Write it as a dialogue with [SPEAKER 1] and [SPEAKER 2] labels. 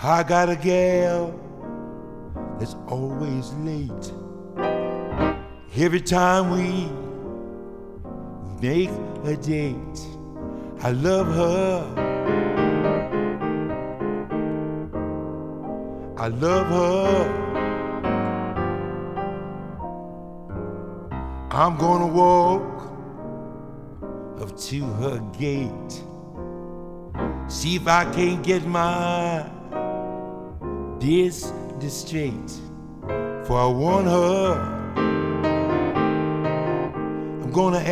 [SPEAKER 1] I got a gal that's always late. Every time we make a date, I love her. I love her. I'm gonna walk up to her gate, see if I can't get my business straight. For I want her. I'm gonna